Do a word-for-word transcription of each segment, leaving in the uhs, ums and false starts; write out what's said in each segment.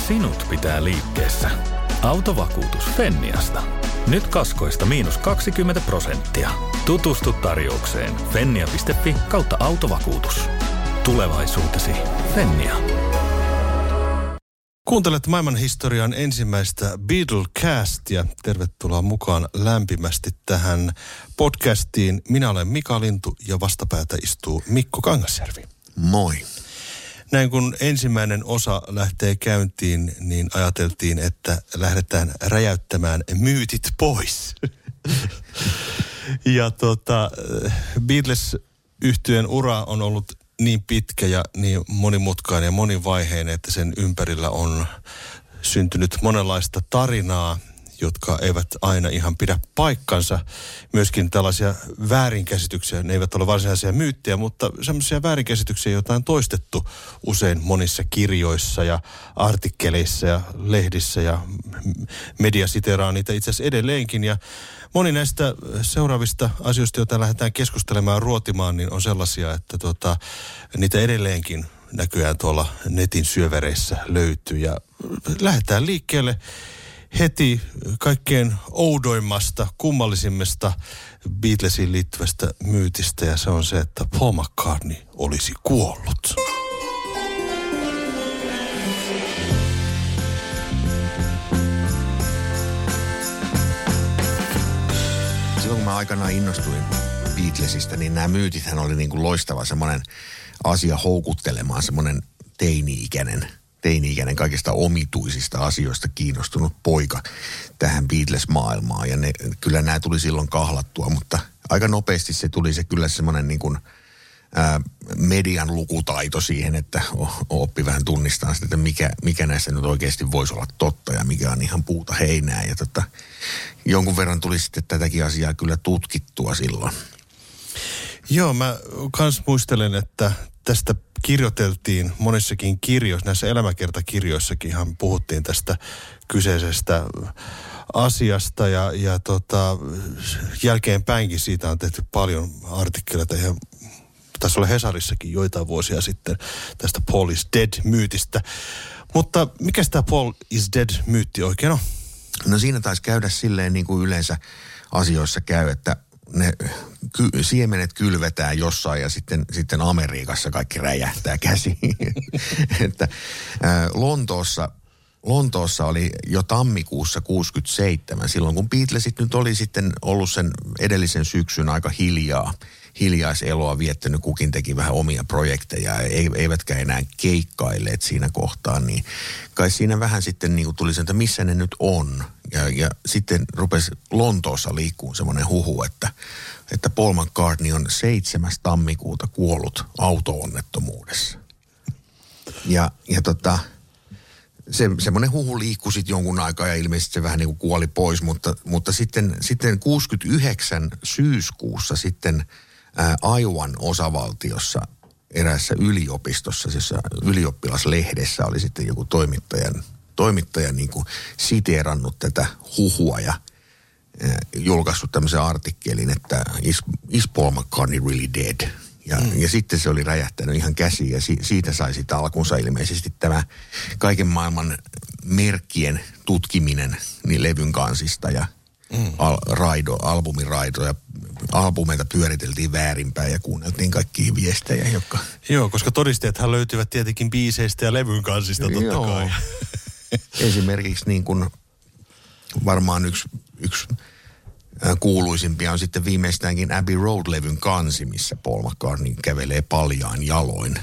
sinut pitää liikkeessä. Autovakuutus Fenniasta. Nyt kaskoista miinus kaksikymmentä prosenttia. Tutustu tarjoukseen fennia piste fi kautta autovakuutus. Tulevaisuutesi Fennia. Kuuntelet maailmanhistorian ensimmäistä Beatlecastia. Tervetuloa mukaan lämpimästi tähän podcastiin. Minä olen Mika Lintu ja vastapäätä istuu Mikko Kangasjärvi. Moi. Näin kun ensimmäinen osa lähtee käyntiin, niin ajateltiin, että lähdetään räjäyttämään myytit pois. ja tota, Beatles-yhtyeen ura on ollut niin pitkä ja niin monimutkainen ja monivaiheinen, että sen ympärillä on syntynyt monenlaista tarinaa, jotka eivät aina ihan pidä paikkansa. Myöskin tällaisia väärinkäsityksiä, ne eivät ole varsinaisia myyttejä, mutta semmoisia väärinkäsityksiä, joita on toistettu usein monissa kirjoissa ja artikkeleissa ja lehdissä ja media siteraa niitä itse asiassa edelleenkin. Ja moni näistä seuraavista asioista, joita lähdetään keskustelemaan ja ruotimaan, niin on sellaisia, että tota, niitä edelleenkin näkyään tuolla netin syövereissä löytyy. Ja lähdetään liikkeelle heti kaikkein oudoimmasta, kummallisimmasta Beatlesiin liittyvästä myytistä, ja se on se, että Paul McCartney olisi kuollut. Silloin kun mä aikanaan innostuin Beatlesista, niin nämä myytithän oli niin kuin loistava semmoinen asia houkuttelemaan, semmoinen teini-ikäinen teini-ikäinen kaikista omituisista asioista kiinnostunut poika tähän Beatles-maailmaan. Ja ne, kyllä nämä tuli silloin kahlattua, mutta aika nopeasti se tuli se kyllä semmoinen niin kuin ää, median lukutaito siihen, että oppi vähän tunnistaa sitä, että mikä, mikä näistä nyt oikeasti voisi olla totta ja mikä on ihan puuta heinää. Ja tota, jonkun verran tuli sitten tätäkin asiaa kyllä tutkittua silloin. Joo, mä kans muistelen, että tästä kirjoiteltiin monissakin kirjoissa, näissä elämäkertakirjoissakin ihan puhuttiin tästä kyseisestä asiasta ja, ja tota, jälkeenpäinkin siitä on tehty paljon artikkeleita ja taisi olla Hesarissakin joitain vuosia sitten tästä Paul is Dead-myytistä. Mutta mikä tämä Paul is Dead-myytti oikein on? No siinä taisi käydä silleen niin kuin yleensä asioissa käy, että ne ky- siemenet kylvetään jossain ja sitten, sitten Amerikassa kaikki räjähtää käsiin. että, ää, Lontoossa, Lontoossa oli jo tammikuussa kuusikymmentäseitsemän, silloin kun Beatlesit nyt oli sitten ollut sen edellisen syksyn aika hiljaa. Hiljaiseloa viettänyt, kukin teki vähän omia projekteja, eivätkä enää keikkailleet siinä kohtaa, niin kai siinä vähän sitten niin kuin tuli sen, että missä ne nyt on. Ja, ja sitten rupesi Lontoossa liikkuun semmoinen huhu, että, että Paul McCartney on seitsemäs tammikuuta kuollut auto-onnettomuudessa. Ja, ja tota, se, semmoinen huhu liikkui sitten jonkun aikaa ja ilmeisesti se vähän niin kuin kuoli pois, mutta, mutta sitten, sitten kuusikymmentäyhdeksän syyskuussa sitten ää, Iowan osavaltiossa eräässä yliopistossa, jossa ylioppilaslehdessä oli sitten joku toimittajan, toimittajan niin kuin siteerannut tätä huhua ja ää, julkaissut tämmöisen artikkelin, että is, is Paul McCartney really dead? Ja, mm. ja sitten se oli räjähtänyt ihan käsiin ja si, siitä sai sitä alkunsa ilmeisesti tämä kaiken maailman merkkien tutkiminen niin levyn kansista ja mm. al, raido, albumiraido ja albumeita pyöriteltiin väärinpäin ja kuunneltiin kaikkia viestejä, jotka... Joo, koska todisteethan löytyvät tietenkin biiseistä ja levyn kansista totta Joo. kai. Esimerkiksi niin kuin varmaan yksi... yksi kuuluisimpia on sitten viimeistäänkin Abbey Road-levyn kansi, missä Paul McCartney kävelee paljaan jaloin.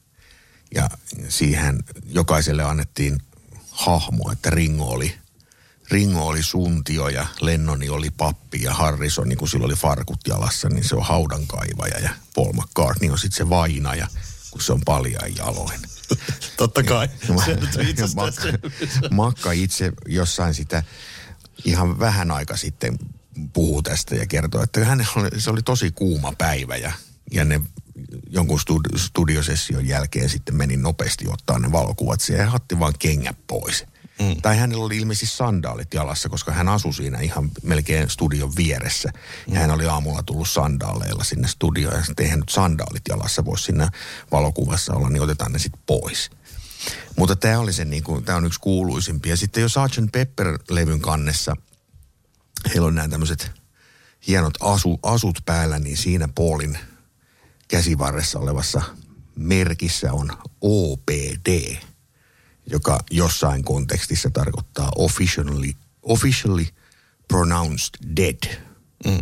Ja siihen jokaiselle annettiin hahmo, että Ringo oli, Ringo oli suntio ja Lennoni oli pappi ja Harrison, niin kun sillä oli farkut jalassa, niin se on haudankaivaja ja Paul McCartney on sitten se vainaja, kun se on paljaan jaloin. Totta kai. Ja, Makka, Makka itse jossain sitä ihan vähän aika sitten puhuu tästä ja kertoo, että hänellä oli, se oli tosi kuuma päivä ja, ja ne jonkun studi- studiosession jälkeen sitten meni nopeasti ottaa ne valokuvat siihen ja hatti vaan kengät pois. Mm. Tai hänellä oli ilmeisesti sandaalit jalassa, koska hän asui siinä ihan melkein studion vieressä. Mm. Ja hän oli aamulla tullut sandaaleilla sinne studioon ja sitten eihän nyt sandaalit jalassa voi siinä valokuvassa olla, niin otetaan ne sitten pois. Mutta tämä oli se, niin kuin, tämä on yksi kuuluisimpia. Ja sitten jo sergeant Pepper-levyn kannessa, heillä on nämä tämmöiset hienot asu, asut päällä, niin siinä Paulin käsivarressa olevassa merkissä on O P D, joka jossain kontekstissa tarkoittaa officially, officially pronounced dead. Mm.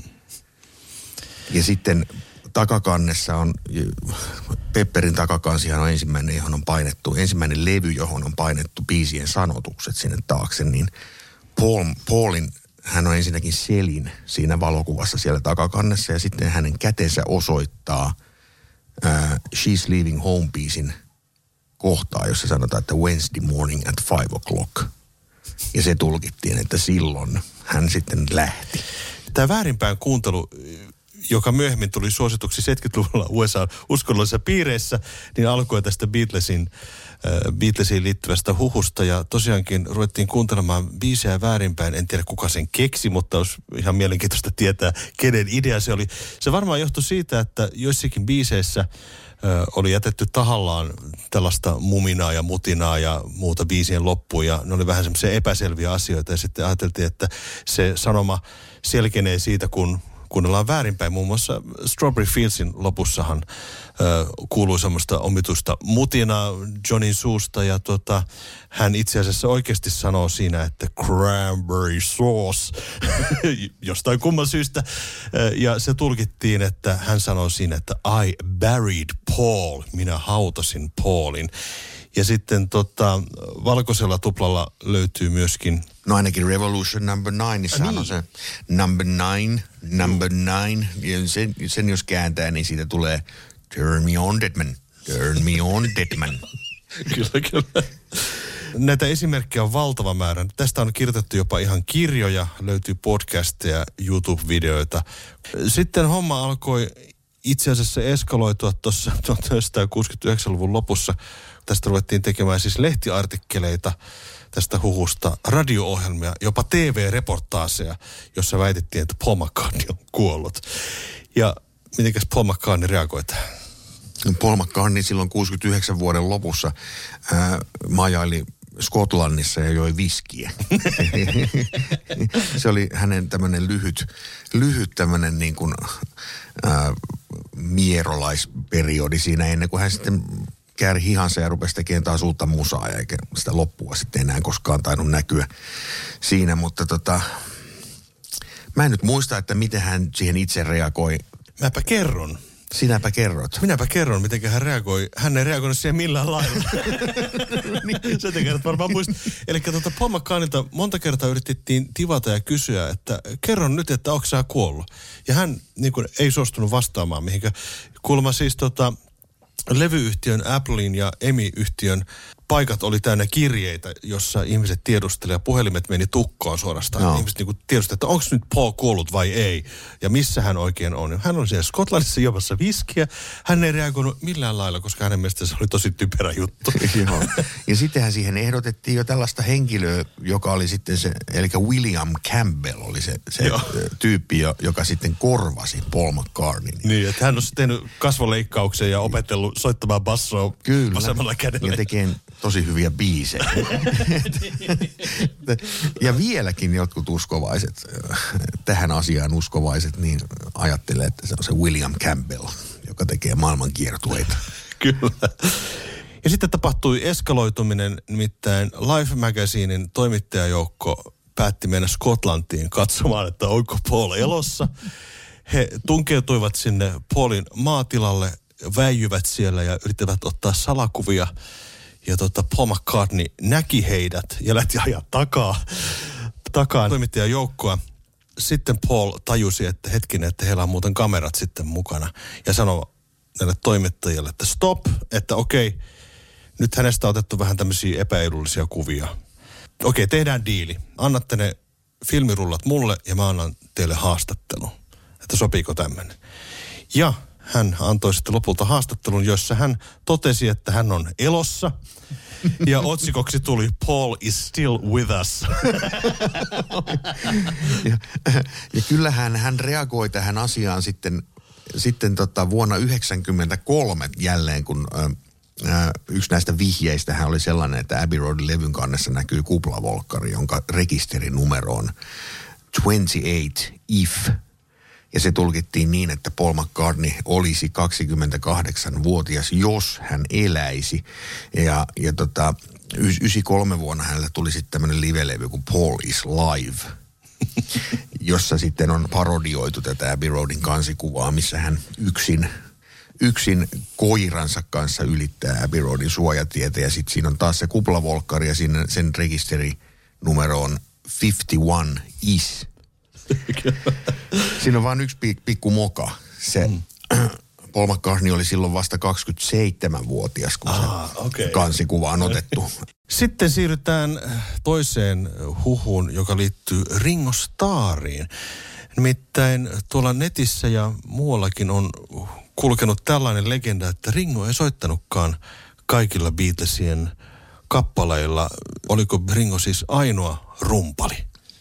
Ja sitten takakannessa on, Pepperin takakansihan on ensimmäinen, johon on painettu, ensimmäinen levy, johon on painettu biisien sanotukset sinne taakse, niin Paul, Paulin, hän on ensinnäkin selin siinä valokuvassa siellä takakannessa ja sitten hänen kätensä osoittaa uh, She's Leaving Home -biisin kohtaa, jossa sanotaan, että Wednesday morning at five o'clock. Ja se tulkittiin, että silloin hän sitten lähti. Tämä väärinpäin kuuntelu, joka myöhemmin tuli suosituksi seitsemänkymmentäluvulla U S A uskonnollisissa piireissä, niin alkoi tästä Beatlesin, äh, Beatlesiin liittyvästä huhusta. Ja tosiaankin ruvettiin kuuntelemaan biisejä väärinpäin. En tiedä, kuka sen keksi, mutta olisi ihan mielenkiintoista tietää, kenen idea se oli. Se varmaan johtui siitä, että joissakin biiseissä äh, oli jätetty tahallaan tällaista muminaa ja mutinaa ja muuta biisien loppuun. Ja ne oli vähän semmoisia epäselviä asioita. Ja sitten ajateltiin, että se sanoma selkenee siitä, kun kuunnellaan väärinpäin. Muun muassa Strawberry Fieldsin lopussahan ö, kuuluu semmoista omitusta mutinaa Johnin suusta ja tota, hän itse asiassa oikeasti sanoo siinä, että cranberry sauce jostain kumman syystä. Ja se tulkittiin, että hän sanoo siinä, että I buried Paul, minä hautasin Paulin. Ja sitten tota, valkoisella tuplalla löytyy myöskin... No ainakin Revolution number nine, niin sehän on se number nine, number nine. Ja sen, sen jos kääntää, niin siitä tulee Turn me on, Deadman, turn me on, Deadman. Kyllä, kyllä. Näitä esimerkkejä on valtava määrä. Tästä on kirjoitettu jopa ihan kirjoja, löytyy podcasteja, YouTube-videoita. Sitten homma alkoi itse asiassa eskaloitua tuossa tuhatyhdeksänsataakuusikymmentäyhdeksän luvun lopussa. Tästä ruvettiin tekemään siis lehtiartikkeleita tästä huhusta, radio-ohjelmia, jopa T V-reportaaseja, jossa väitettiin, että Paul McCartney on kuollut. Ja mitenkäs Paul McCartney reagoi tähän? Paul McCartney silloin kuusikymmentäyhdeksän vuoden lopussa ää, majaili Skotlannissa ja joi viskiä. Se oli hänen tämmöinen lyhyt, lyhyt tämmöinen niin kuin ää, mierolaisperiodi siinä ennen kuin hän sitten kääri hihansa ja rupesi tekemään taas uutta musaa, eikä sitä loppua sitten enää koskaan tainnut näkyä siinä, mutta tota, mä en nyt muista, että miten hän siihen itse reagoi. Mäpä kerron. Sinäpä kerrot. Minäpä kerron, miten hän reagoi. Hän ei reagoinut siihen millään lailla. niin, sä te kerrot varmaan muistat. Eli tuota Paul McCartneylta monta kertaa yritettiin tivata ja kysyä, että kerron nyt, että onko sä kuollut. Ja hän niin kuin, ei suostunut vastaamaan mihinkä. Kuulemma siis tota, levyyhtiön Applein ja EMI-yhtiön paikat oli täynnä kirjeitä, jossa ihmiset tiedustelivat, puhelimet meni tukkoon suorastaan. No. Ihmiset niin tiedustelivat, että onko nyt Paul kuollut vai ei, ja missä hän oikein on. Hän on siellä Skotlannissa juomassa viskiä. Hän ei reagoinut millään lailla, koska hänen mielestä se oli tosi typerä juttu. Joo. Ja sittenhän siihen ehdotettiin jo tällaista henkilöä, joka oli sitten se, eli William Campbell oli se, se tyyppi, joka sitten korvasi Paul McCartneyn. Niin, että hän on tehnyt kasvoleikkauksen ja opetellut soittamaan bassoa vasemmalla kädellä. Ja tekee tosi hyviä biisejä. Ja vieläkin jotkut uskovaiset, tähän asiaan uskovaiset, niin ajattelee, että se on se William Campbell, joka tekee maailman kiertueita. Kyllä. Ja sitten tapahtui eskaloituminen, nimittäin Life Magazinein toimittajajoukko päätti mennä Skotlantiin katsomaan, että onko Paul elossa. He tunkeutuivat sinne Paulin maatilalle, väijyvät siellä ja yrittävät ottaa salakuvia. Ja tota, Paul McCartney näki heidät ja lähti ajaa takaa, takaa toimittajajoukkoa. Sitten Paul tajusi, että hetkinen, että heillä on muuten kamerat sitten mukana. Ja sanoi näille toimittajille, että stop, että okei, nyt hänestä on otettu vähän tämmöisiä epäedullisia kuvia. Okei, tehdään diili. Annatte ne filmirullat mulle ja mä annan teille haastattelun. Että sopiiko tämmöinen. Ja hän antoi sitten lopulta haastattelun, jossa hän totesi, että hän on elossa. Ja otsikoksi tuli Paul is still with us. ja, ja kyllähän hän reagoi tähän asiaan sitten, sitten tota vuonna yhdeksänkymmentäkolme jälleen, kun ä, ää, yksi näistä vihjeistähän oli sellainen, että Abbey Roadin levyn kannessa näkyy kuplavolkkari, jonka rekisterinumero on kaksikymmentäkahdeksan if. Ja se tulkittiin niin, että Paul McCartney olisi kaksikymmentäkahdeksanvuotias, jos hän eläisi. Ja, ja tota, yhdeksänkymmentäkolme vuonna hänellä tuli sitten tämmöinen live-levy kuin Paul is Live, jossa sitten on parodioitu tätä Abbey Roadin kansikuvaa, missä hän yksin, yksin koiransa kanssa ylittää Abbey Roadin suojatietä. Ja sitten siinä on taas se kuplavolkkari ja siinä sen rekisterinumero on viisikymmentäyksi is. Siinä on vain yksi pikku moka. Se mm. Paul McCartney oli silloin vasta kaksikymmentäseitsemänvuotias, kun ah, se okay. kansikuva on otettu. Sitten siirrytään toiseen huhuun, joka liittyy Ringo Starriin. Nimittäin tuolla netissä ja muuallakin on kulkenut tällainen legenda, että Ringo ei soittanutkaan kaikilla Beatlesien kappaleilla. Oliko Ringo siis ainoa rumpali?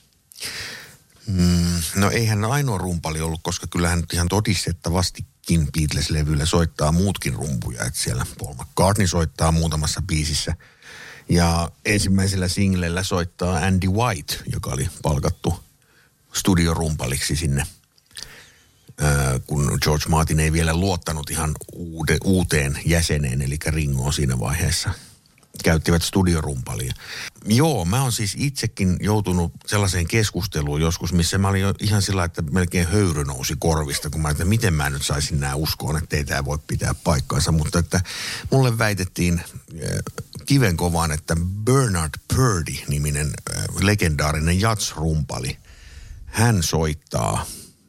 Mm, no eihän ainoa rumpali ollut, koska kyllähän nyt ihan todistettavastikin Beatles-levyllä soittaa muutkin rumpuja. Että siellä Paul McCartney soittaa muutamassa biisissä. Ja ensimmäisellä singlellä soittaa Andy White, joka oli palkattu studiorumpaliksi sinne, ää, kun George Martin ei vielä luottanut ihan uude, uuteen jäseneen, eli Ringoon siinä vaiheessa. Käyttivät studiorumpalia. Joo, mä oon siis itsekin joutunut sellaiseen keskusteluun joskus, missä mä olin jo ihan sillä, että melkein höyry nousi korvista, kun mä että miten mä nyt saisin nää uskoon, että ei tää voi pitää paikkaansa. Mutta että mulle väitettiin kivenkovaan, että Bernard Purdy-niminen legendaarinen jazz-rumpali, hän soittaa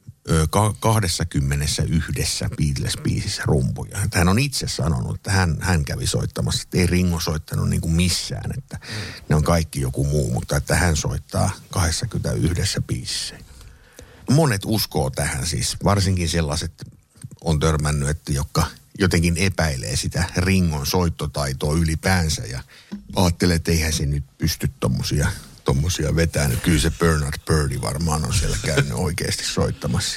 kaksikymmentäyksi Beatles-biisissä rumpuja. Hän on itse sanonut, että hän, hän kävi soittamassa, että ei Ringo soittanut niin kuin missään, että mm. ne on kaikki joku muu, mutta että hän soittaa kaksikymmentäyksi biisissä. Monet uskoo tähän siis, varsinkin sellaiset on törmännyt, että jotka jotenkin epäilee sitä Ringon soittotaitoa ylipäänsä ja ajattelee, että eihän se nyt pysty tommosia tommosia vetää. Nyt kyllä se Bernard Purdy varmaan on siellä käynyt oikeasti soittamassa.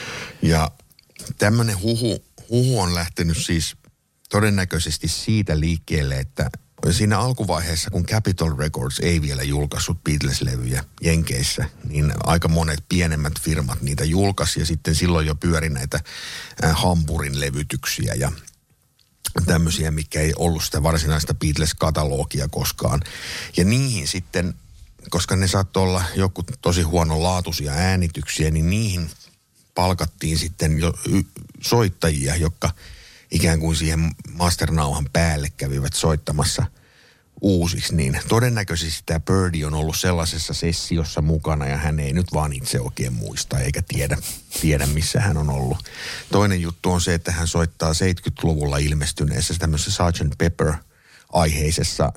Ja tämmöinen huhu, huhu on lähtenyt siis todennäköisesti siitä liikkeelle, että siinä alkuvaiheessa, kun Capitol Records ei vielä julkaissut Beatles-levyjä Jenkeissä, niin aika monet pienemmät firmat niitä julkaisi ja sitten silloin jo pyöri näitä Hampurin levytyksiä ja tämmöisiä, mikä ei ollut sitä varsinaista Beatles-katalogia koskaan. Ja niihin sitten, koska ne saattoi olla joku tosi huonolaatuisia äänityksiä, niin niihin palkattiin sitten jo soittajia, jotka ikään kuin siihen masternauhan päälle kävivät soittamassa uusiksi. Niin todennäköisesti tämä Purdy on ollut sellaisessa sessiossa mukana ja hän ei nyt vaan itse oikein muista eikä tiedä, tiedä missä hän on ollut. Toinen juttu on se, että hän soittaa seitsemänkymmentäluvulla ilmestyneessä tämmöisessä sergeant Pepper-aiheisessa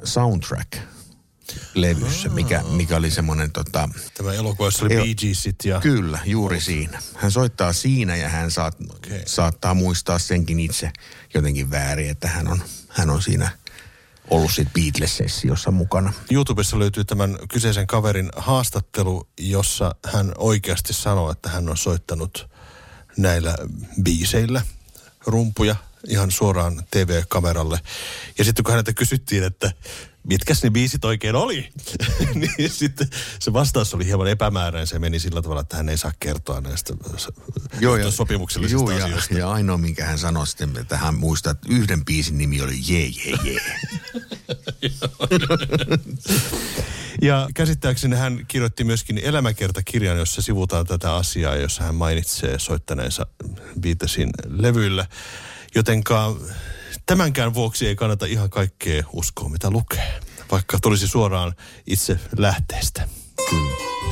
soundtrack-levyssä, mikä, mikä oli semmoinen tota... Tämä elokuvassa oli Bee Geesit ja... Kyllä, juuri siinä. Hän soittaa siinä ja hän saat, okay. saattaa muistaa senkin itse jotenkin väärin, että hän on, hän on siinä ollut siitä Beatles-sessiossa mukana. YouTubessa löytyy tämän kyseisen kaverin haastattelu, jossa hän oikeasti sanoo, että hän on soittanut näillä biiseillä rumpuja ihan suoraan T V-kameralle. Ja sitten kun häneltä kysyttiin, että mitkäs ne biisit oikein oli, niin sitten se vastaus oli hieman epämääräinen. Se meni sillä tavalla, että hän ei saa kertoa näistä joo, ja, sopimuksellisista joo, asioista. Ja, ja ainoa, minkä hän sanoi sitten, että hän muistaa, että yhden biisin nimi oli Jee, jee, jee. Ja käsittääkseni hän kirjoitti myöskin elämäkertakirjan, jossa sivutaan tätä asiaa, jossa hän mainitsee soittaneensa Beatlesin levyillä. Jotenka tämänkään vuoksi ei kannata ihan kaikkea uskoa, mitä lukee, vaikka tulisi suoraan itse lähteestä. Kyllä.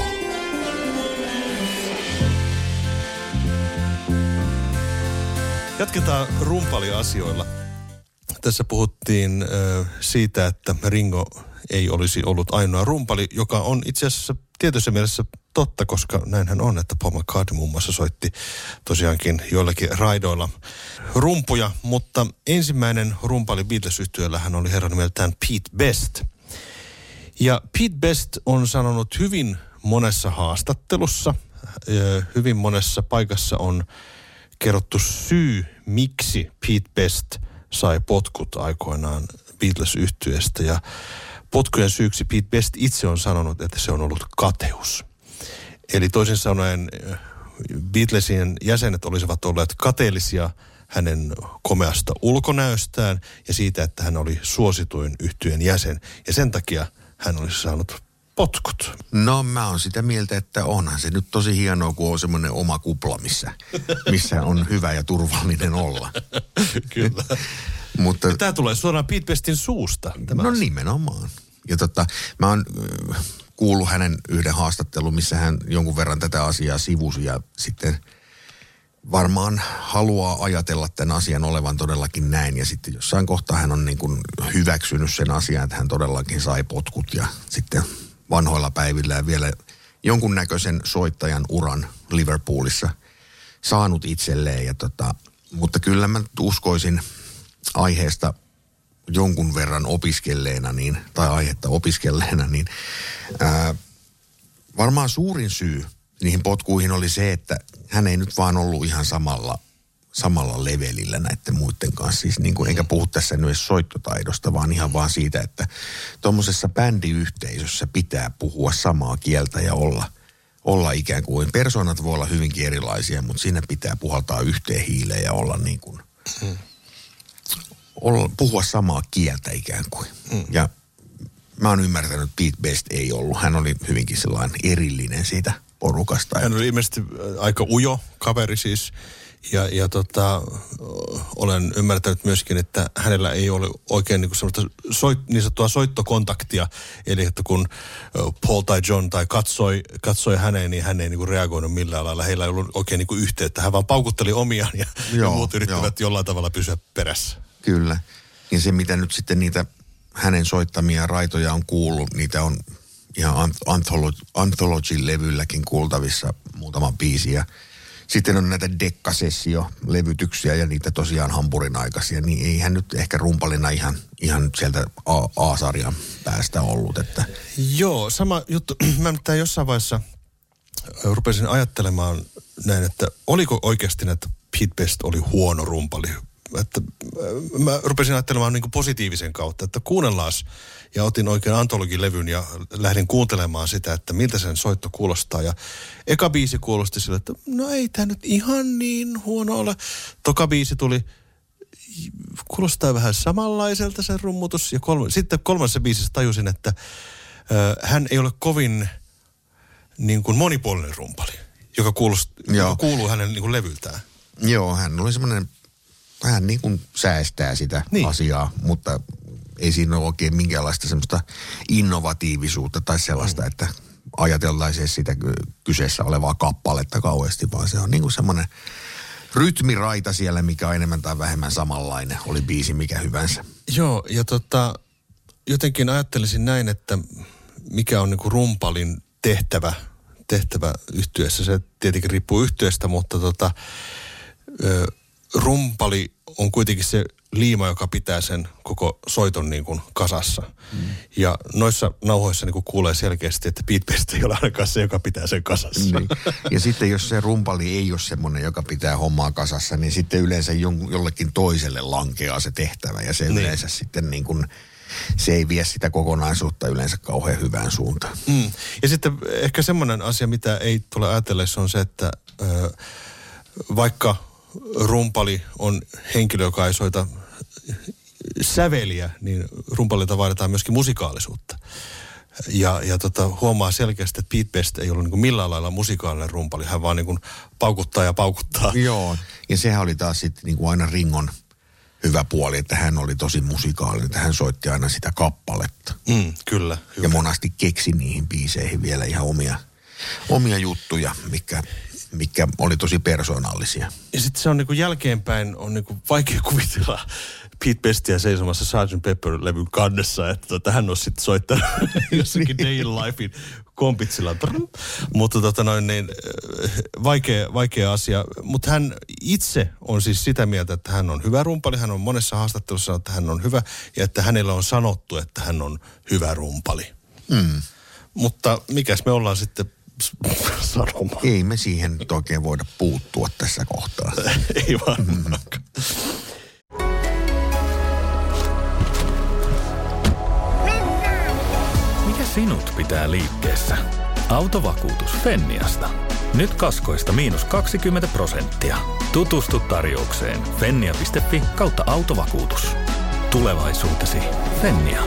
Jatketaan rumpaliasioilla. Tässä puhuttiin ö, siitä, että Ringo ei olisi ollut ainoa rumpali, joka on itse asiassa tietyssä mielessä totta, koska näinhän on, että Paul McCartney muun muassa soitti tosiaankin joillakin raidoilla rumpuja, mutta ensimmäinen rumpali Beatles-yhtyöllähän oli herran nimeltään Pete Best. Ja Pete Best on sanonut hyvin monessa haastattelussa, hyvin monessa paikassa on kerrottu syy, miksi Pete Best sai potkut aikoinaan Beatles-yhtyeestä ja potkujen syyksi Pete Best itse on sanonut, että se on ollut kateus. Eli toisin sanoen Beatlesien jäsenet olisivat olleet kateellisia hänen komeasta ulkonäöstään ja siitä, että hän oli suosituin yhtyeen jäsen. Ja sen takia hän olisi saanut potkut. No mä oon sitä mieltä, että onhan se nyt tosi hienoa, kun on semmoinen oma kupla, missä, missä on hyvä ja turvallinen olla. Kyllä. Mutta ja tämä tulee suoraan Pete Bestin suusta. No asia. Nimenomaan. Ja tota, mä oon äh, kuullut hänen yhden haastattelun, missä hän jonkun verran tätä asiaa sivusi ja sitten varmaan haluaa ajatella tämän asian olevan todellakin näin. Ja sitten jossain kohtaa hän on niin kuin hyväksynyt sen asian, että hän todellakin sai potkut ja sitten vanhoilla päivillä ja vielä jonkunnäköisen soittajan uran Liverpoolissa saanut itselleen. Ja tota, mutta kyllä mä uskoisin aiheesta jonkun verran opiskelleena, niin, tai aihetta opiskelleena, niin ää, varmaan suurin syy niihin potkuihin oli se, että hän ei nyt vaan ollut ihan samalla, samalla levelillä näiden muiden kanssa. Siis niin kuin, eikä puhu tässä nyt edes soittotaidosta, vaan ihan vaan siitä, että tuommoisessa bändiyhteisössä pitää puhua samaa kieltä ja olla, olla ikään kuin, persoonat voi olla hyvinkin erilaisia, mutta siinä pitää puhaltaa yhteen hiileen ja olla niin kuin, hmm. olla, puhua samaa kieltä ikään kuin. Hmm. Ja mä oon ymmärtänyt, että Pete Best ei ollut. Hän oli hyvinkin sellainen erillinen siitä porukasta. Hän oli ilmeisesti aika ujo kaveri siis. Ja, ja tota, olen ymmärtänyt myöskin, että hänellä ei ole oikein niin semmoista soit, niin sanottua soittokontaktia. Eli että kun Paul tai John tai katsoi, katsoi häneen, niin hän ei niin reagoinut millään lailla. Heillä ei ollut oikein niin yhteyttä. Hän vaan paukutteli omiaan ja, joo, ja muut yrittivät joo. jollain tavalla pysyä perässä. Kyllä. Ja se, mitä nyt sitten niitä hänen soittamia raitoja on kuullut, niitä on ihan Anthology-levylläkin kuultavissa muutama biisi. Ja sitten on näitä dekkasessio-levytyksiä ja niitä tosiaan hampurin aikaisia, niin ei hän nyt ehkä rumpalina ihan, ihan sieltä A- A-sarjan päästä ollut. Että. Joo, sama juttu. Mä nyt jossain vaiheessa rupesin ajattelemaan näin, että oliko oikeasti, että Pete Best oli huono rumpali. Että mä rupesin ajattelemaan niin kuin positiivisen kautta, että kuunnellaan. Ja otin oikein antologilevyn ja lähdin kuuntelemaan sitä, että miltä sen soitto kuulostaa. Ja eka biisi kuulosti sille, että no ei tämä nyt ihan niin huono ole. Toka biisi tuli, kuulostaa vähän samanlaiselta se rummutus. Ja kolme, sitten kolmannessa biisissä tajusin, että ö, hän ei ole kovin niin kuin monipuolinen rumpali, joka, kuulost, joka kuuluu hänen niin kuin levyltään. Joo, hän oli semmoinen, hän niin kuin säästää sitä niin. asiaa, mutta ei siinä ole oikein minkäänlaista semmoista innovatiivisuutta tai sellaista, mm. että ajateltaisiin sitä kyseessä olevaa kappaletta kauheasti, vaan se on niin kuin semmoinen rytmiraita siellä, mikä on enemmän tai vähemmän samanlainen, oli biisi mikä hyvänsä. Joo, ja tota, jotenkin ajattelisin näin, että mikä on niin kuin rumpalin tehtävä, tehtävä yhtyeessä. Se tietenkin riippuu yhtyeestä, mutta tota, ö, rumpali on kuitenkin se liima, joka pitää sen koko soiton niin kuin kasassa. Mm. Ja noissa nauhoissa niin kuin kuulee selkeästi, että Pete Best ei ole ainakaan se, joka pitää sen kasassa. Niin. Ja sitten jos se rumpali ei ole semmoinen, joka pitää hommaa kasassa, niin sitten yleensä jollekin toiselle lankeaa se tehtävä. Ja se niin. yleensä sitten niin kuin, se ei vie sitä kokonaisuutta yleensä kauhean hyvään suuntaan. Mm. Ja sitten ehkä semmoinen asia, mitä ei tule ajatelleessa, on se, että ö, vaikka rumpali on henkilö, joka ei soita säveliä, niin rumpalilta vaaditaan myöskin musikaalisuutta. Ja, ja tota, huomaa selkeästi, että Pete Best ei ollut niin kuin millään lailla musikaalinen rumpali. Hän vaan niin kuin paukuttaa ja paukuttaa. Joo, ja sehän oli taas sitten niin kuin aina Ringon hyvä puoli, että hän oli tosi musikaalinen, että hän soitti aina sitä kappaletta. Mm, kyllä. Ja monasti keksi niihin biiseihin vielä ihan omia, omia juttuja, mikä... mikä oli tosi persoonallisia. Ja sitten se on niinku jälkeenpäin on niinku vaikea kuvitella Pete Bestia seisomassa sergeant Pepper-levyn kannessa, että tota, hän on sitten soittanut jossakin Day in Lifein kompitsilla. Mutta tota noin niin, vaikea, vaikea asia. Mutta hän itse on siis sitä mieltä, että hän on hyvä rumpali. Hän on monessa haastattelussa sanonut, että hän on hyvä ja että hänellä on sanottu, että hän on hyvä rumpali. Mm. Mutta mikäs me ollaan sitten sanomaan? Ei me siihen nyt oikein voida puuttua tässä kohtaa. Ei vaan. Mm. sinut pitää liikkeessä. Autovakuutus Fenniasta. Nyt kaskoista miinus kaksikymmentä prosenttia. Tutustu tarjoukseen fennia piste fi kautta autovakuutus. Tulevaisuutesi Fennia.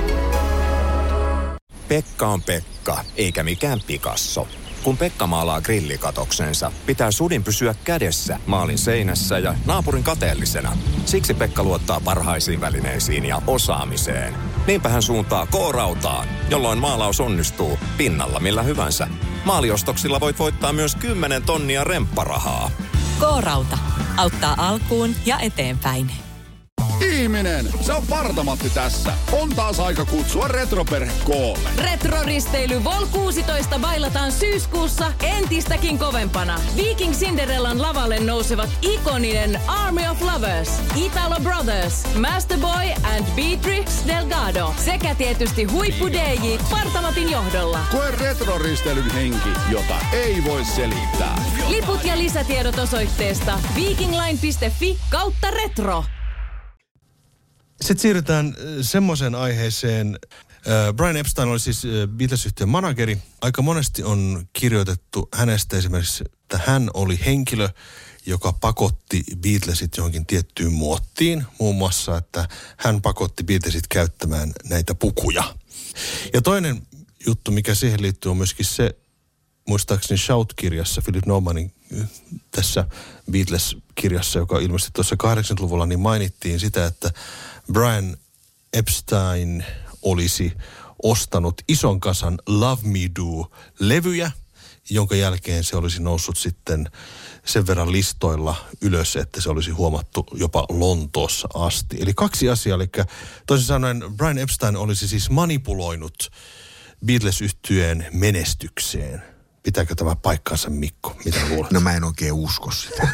Pekka on Pekka, eikä mikään Picasso. Kun Pekka maalaa grillikatoksensa, pitää sudin pysyä kädessä maalin seinässä ja naapurin kateellisena. Siksi Pekka luottaa parhaisiin välineisiin ja osaamiseen. Niinpä hän suuntaa K-rautaan, jolloin maalaus onnistuu pinnalla millä hyvänsä. Maaliostoksilla voit voittaa myös kymmenen tonnia rempparahaa. K-rauta. Auttaa alkuun ja eteenpäin. Ihminen, se on Parta-Matti tässä. On taas aika kutsua retroperhe koolle. Retroristeily Vol kuusitoista bailataan syyskuussa entistäkin kovempana. Viking Cinderellan lavalle nousevat ikoninen Army of Lovers, Italo Brothers, Masterboy and Beatrix Delgado sekä tietysti huippu D J Parta-Matin johdolla. Koe retroristeilyn henki, jota ei voi selittää. Liput ja lisätiedot osoitteesta vikingline piste fi kautta retro. Sitten siirrytään semmoiseen aiheeseen. Brian Epstein oli siis Beatles-yhtiön manageri. Aika monesti on kirjoitettu hänestä esimerkiksi, että hän oli henkilö, joka pakotti Beatlesit johonkin tiettyyn muottiin. Muun muassa, että hän pakotti Beatlesit käyttämään näitä pukuja. Ja toinen juttu, mikä siihen liittyy, on myöskin se, muistaakseni Shout-kirjassa, Philip Normanin tässä Beatles-kirjassa, joka ilmestyi tuossa kahdeksankymmentäluvulla, niin mainittiin sitä, että Brian Epstein olisi ostanut ison kasan Love Me Do-levyjä, jonka jälkeen se olisi noussut sitten sen verran listoilla ylös, että se olisi huomattu jopa Lontoossa asti. Eli kaksi asiaa, eli toisin sanoen Brian Epstein olisi siis manipuloinut Beatles-yhtyeen menestykseen. Pitääkö tämä paikkansa, Mikko? Mitä luulet? No mä en oikein usko sitä.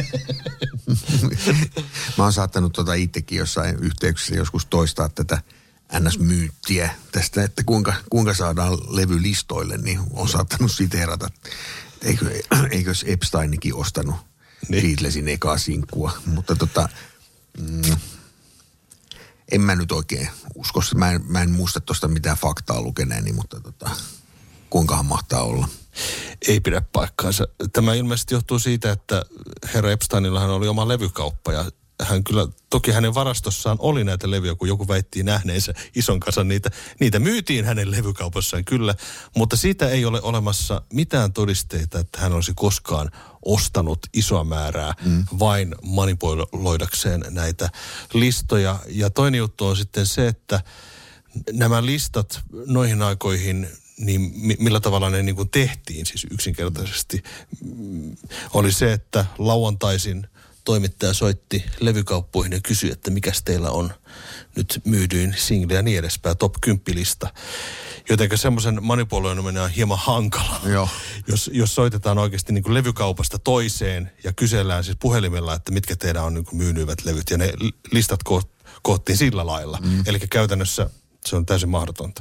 Mä oon saattanut tota itsekin jossain yhteyksissä joskus toistaa tätä N S-myyttiä tästä, että kuinka, kuinka saadaan levy listoille, niin on saattanut siteerata. Eikö, eikös Epsteinikin ostanut niin Beatlesin ekaa sinkkua, mutta tota, mm, en mä nyt oikein usko. Mä en, mä en muista tuosta mitään faktaa lukeneeni, mutta tota, kuinkahan mahtaa olla. Ei pidä paikkaansa. Tämä ilmeisesti johtuu siitä, että herra Epsteinillahan oli oma levykauppa ja hän kyllä, toki hänen varastossaan oli näitä levyjä, kun joku väitti nähneensä ison kasan niitä. Niitä myytiin hänen levykaupassaan kyllä, mutta siitä ei ole olemassa mitään todisteita, että hän olisi koskaan ostanut isoa määrää mm. vain manipuloidakseen näitä listoja. Ja toinen juttu on sitten se, että nämä listat noihin aikoihin, niin millä tavalla ne niin kuin tehtiin siis yksinkertaisesti, oli se, että lauantaisin toimittaja soitti levykauppoihin ja kysyi, että mikäs teillä on nyt myydyin single ja niin edespäin, top kymmenen lista. Jotenka semmoisen manipuloiminen on hieman hankala. Joo. Jos, jos soitetaan oikeasti niin kuin levykaupasta toiseen ja kysellään siis puhelimella, että mitkä teidän on niin kuin myynyivät levyt ja ne listat ko- koottiin sillä lailla. Mm. Eli käytännössä se on täysin mahdotonta.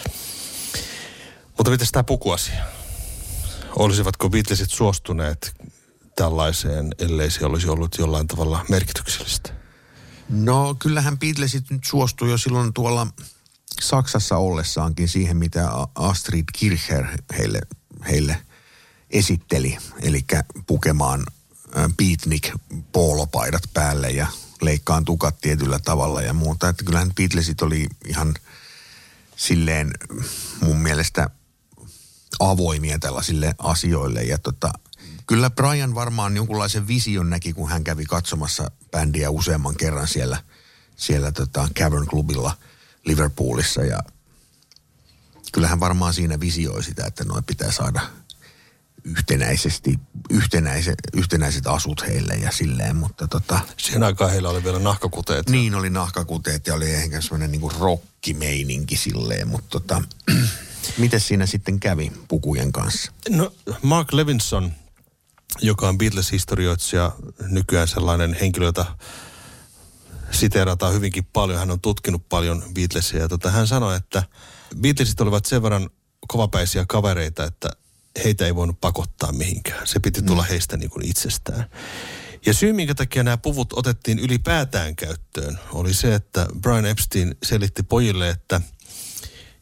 Mutta mitäs tämä pukuasia? Olisivatko Beatlesit suostuneet tällaiseen, ellei se olisi ollut jollain tavalla merkityksellistä? No kyllähän Beatlesit nyt suostui jo silloin tuolla Saksassa ollessaankin siihen, mitä Astrid Kircher heille, heille esitteli. Eli pukemaan beatnik-poolopaidat päälle ja leikkaan tukat tietyllä tavalla ja muuta. Että kyllähän Beatlesit oli ihan silleen mun mielestä avoimia tällaisille asioille. Ja tota, kyllä Brian varmaan jonkunlaisen vision näki, kun hän kävi katsomassa bändiä useamman kerran siellä, siellä tota Cavern Clubilla Liverpoolissa. Ja kyllähän varmaan siinä visioi sitä, että noin pitää saada yhtenäisesti, yhtenäiset, yhtenäiset asut heille ja silleen, mutta tota... Siihen aikaan heillä oli vielä nahkakuteet. Niin, oli nahkakuteet ja oli ehkä semmoinen niinku rockimeininki silleen, mutta tota... Miten siinä sitten kävi pukujen kanssa? No, Mark Levinson, joka on Beatles-historioitsija, nykyään sellainen henkilö, jota siteerataan hyvinkin paljon. Hän on tutkinut paljon Beatlesia ja tota, hän sanoi, että Beatlesit olivat sen verran kovapäisiä kavereita, että heitä ei voinut pakottaa mihinkään. Se piti tulla mm. heistä niin kuin itsestään. Ja syy, minkä takia nämä puvut otettiin ylipäätään käyttöön, oli se, että Brian Epstein selitti pojille, että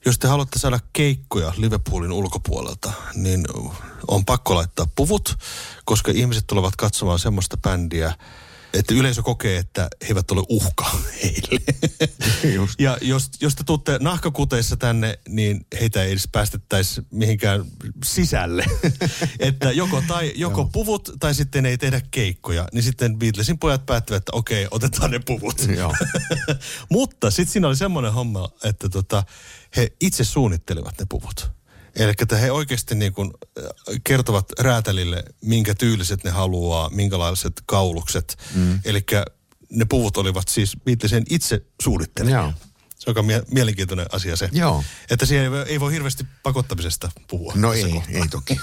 jos te haluatte saada keikkoja Liverpoolin ulkopuolelta, niin on pakko laittaa puvut, koska ihmiset tulevat katsomaan semmoista bändiä, että yleisö kokee, että he eivät ole uhka heille. Just. Ja jos, jos te tuutte nahkakuteissa tänne, niin heitä ei edes päästettäisi mihinkään sisälle. Että joko, tai, joko puvut tai sitten ei tehdä keikkoja. Niin sitten Beatlesin pojat päättävät, että okei, otetaan ne puvut. Mutta sitten siinä oli semmoinen homma, että tota, he itse suunnittelivat ne puvut. Eli että he oikeasti niin kuin kertovat räätälille, minkä tyyliset ne haluaa, minkälaiset kaulukset. Mm. Eli ne puvut olivat siis Beatlesen itse suunnittelemia. Se on mie- mielenkiintoinen asia se. Joo. Että siihen ei, ei voi hirveästi pakottamisesta puhua. No ei, kohtaa. ei toki.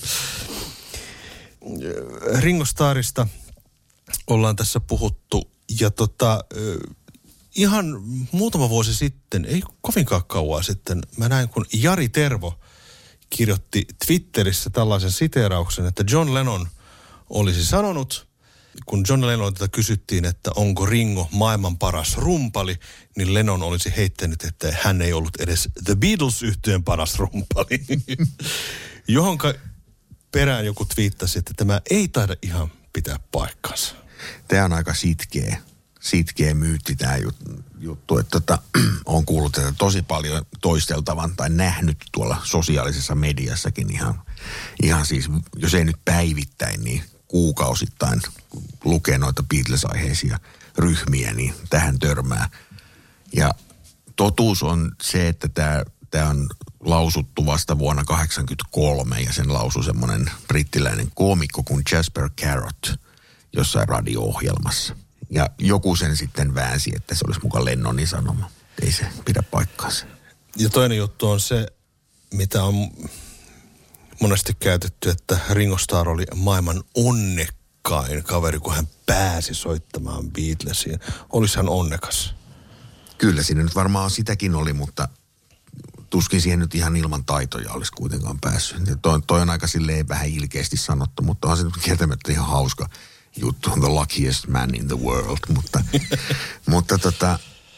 Ringo Starrista ollaan tässä puhuttu ja tota... Ihan muutama vuosi sitten, ei kovinkaan kauan sitten, mä näin kun Jari Tervo kirjoitti Twitterissä tällaisen siteerauksen, että John Lennon olisi sanonut, kun John Lennonilta kysyttiin, että onko Ringo maailman paras rumpali, niin Lennon olisi heittänyt, että hän ei ollut edes The Beatles-yhtyeen paras rumpali. Johonka perään joku twiittasi, että tämä ei taida ihan pitää paikkansa. Tämä on aika sitkeä. Sitkeä myytti tämä juttu, että tota, on kuullut tätä tosi paljon toisteltavan tai nähnyt tuolla sosiaalisessa mediassakin ihan, ihan siis, jos ei nyt päivittäin, niin kuukausittain lukee noita Beatles-aiheisia ryhmiä, niin tähän törmää. Ja totuus on se, että tämä, tämä on lausuttu vasta vuonna kahdeksankymmentäkolme ja sen lausui semmoinen brittiläinen koomikko kuin Jasper Carrot jossain radio-ohjelmassa. Ja joku sen sitten väänsi, että se olisi mukaan Lennonin sanoma. Ei se pidä paikkaansa. Ja toinen juttu on se, mitä on monesti käytetty, että Ringo Starr oli maailman onnekkain kaveri, kun hän pääsi soittamaan Beatlesiin. Olisi hän onnekas? Kyllä siinä nyt varmaan sitäkin oli, mutta tuskin siihen nyt ihan ilman taitoja olisi kuitenkaan päässyt. Ja toi, toi on aika silleen vähän ilkeästi sanottu, mutta on se nyt kieltämättä ihan hauska juttu, on the luckiest man in the world, mutta, mutta tota,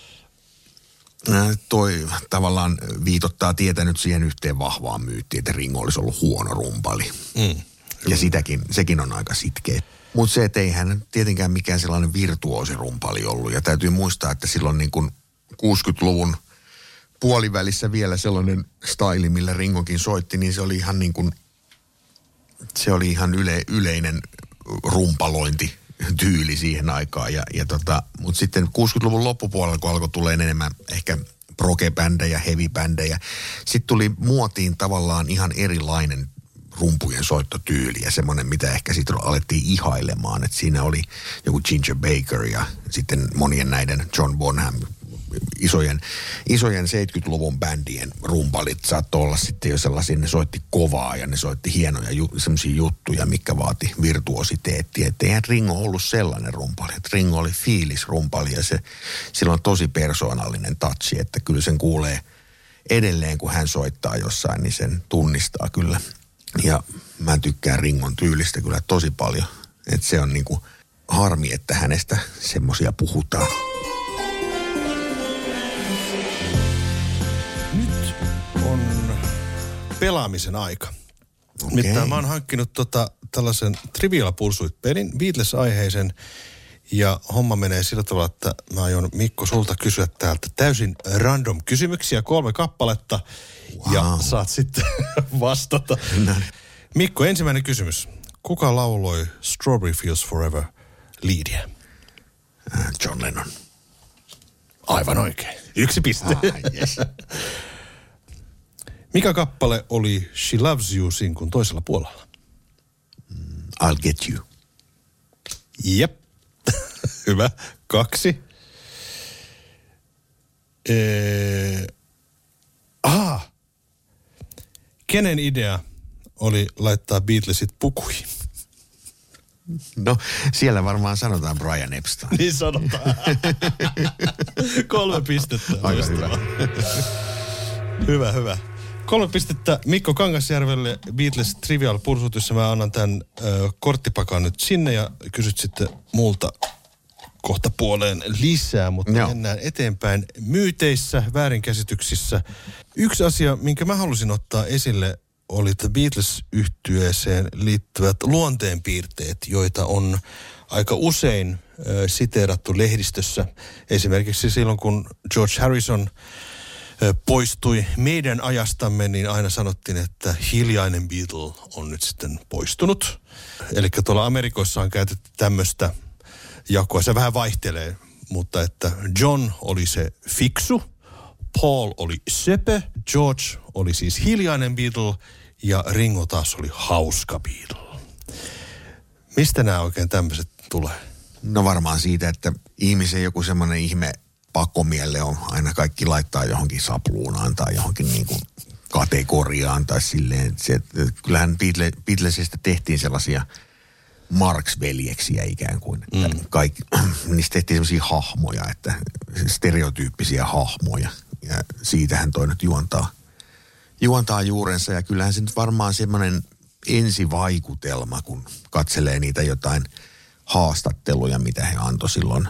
toi tavallaan viitottaa tietä nyt siihen yhteen vahvaan myyttiin, että Ringo olisi ollut huono rumpali. Mm. Ja sitäkin, sekin on aika sitkeä. Mutta se, että ei hän tietenkään mikään sellainen virtuoosi rumpali ollut. Ja täytyy muistaa, että silloin niin kuin kuusikymmentäluvun puolivälissä vielä sellainen staili, millä Ringokin soitti, niin se oli ihan niin kuin, se oli ihan yle, yleinen rumpalointi tyyli siihen aikaan. Ja, ja tota, mutta sitten kuusikymmentäluvun loppupuolella, kun alkoi tulee enemmän ehkä proge-bändejä, heavy-bändejä, sitten tuli muotiin tavallaan ihan erilainen rumpujen soittotyyli ja semmoinen, mitä ehkä sitten alettiin ihailemaan. Että siinä oli joku Ginger Baker ja sitten monien näiden John Bonham isojen, isojen seitsemänkymmentäluvun bändien rumpalit saattoi olla sitten jo sellaisia, ne soitti kovaa ja ne soitti hienoja ju, semmoisia juttuja, mikä vaati virtuositeettia. Että eihän Ringo ollut sellainen rumpali. Että Ringo oli fiilisrumpali ja se, sillä on tosi persoonallinen touchi, että kyllä sen kuulee edelleen, kun hän soittaa jossain, niin sen tunnistaa kyllä. Ja mä tykkään Ringon tyylistä kyllä tosi paljon. Että se on niinku harmi, että hänestä semmoisia puhutaan. Nyt on pelaamisen aika. Okay. Nimittäin mä oon hankkinut tota, tällaisen Trivial Pursuit-pelin, Beatles-aiheisen. Ja homma menee sillä tavalla, että mä aion Mikko sulta kysyä täältä täysin random kysymyksiä, kolme kappaletta. Wow. Ja saat sitten vastata. No. Mikko, ensimmäinen kysymys. Kuka lauloi Strawberry Fields Forever -liidiä? John Lennon. Aivan oikein. Yksi piste. Ah, yes. Mikä kappale oli She Loves You-sinkun toisella puolella? I'll Get You. Jep. Hyvä. Kaksi. Ee... Ah. Kenen idea oli laittaa Beatlesit pukuihin? No, siellä varmaan sanotaan Brian Epstein. Niin sanotaan. Kolme pistettä. Aika hyvä. Hyvä, hyvä. Kolme pistettä Mikko Kangasjärvelle Beatles Trivial Pursuit, jossa mä annan tämän ö, korttipakan nyt sinne ja kysyt sitten multa kohta puoleen lisää, mutta Joo. mennään eteenpäin myyteissä, väärinkäsityksissä. Yksi asia, minkä mä halusin ottaa esille, oli The Beatles-yhtyeeseen liittyvät luonteenpiirteet, joita on aika usein äh, siteerattu lehdistössä. Esimerkiksi silloin, kun George Harrison äh, poistui meidän ajastamme, niin aina sanottiin, että hiljainen Beatle on nyt sitten poistunut. Eli tuolla Amerikoissa on käytetty tämmöistä jakoa. Se vähän vaihtelee, mutta että John oli se fiksu, Paul oli söpö, George oli siis hiljainen Beatle ja Ringo taas oli hauska Beatle. Mistä nämä oikein tämmöiset tulee? No varmaan siitä, että ihmisen joku semmoinen ihme pakkomielle on aina kaikki laittaa johonkin sapluunaan tai johonkin niin kuin kategoriaan tai silleen. Se, kyllähän Beatle, Beatlesista tehtiin sellaisia Marx-veljeksiä ikään kuin. Että mm. kaikki, niistä tehtiin sellaisia hahmoja, että stereotyyppisiä hahmoja. Ja siitähän toi nyt juontaa, juontaa juurensa. Ja kyllähän se nyt varmaan semmoinen ensivaikutelma, kun katselee niitä jotain haastatteluja, mitä he antoi silloin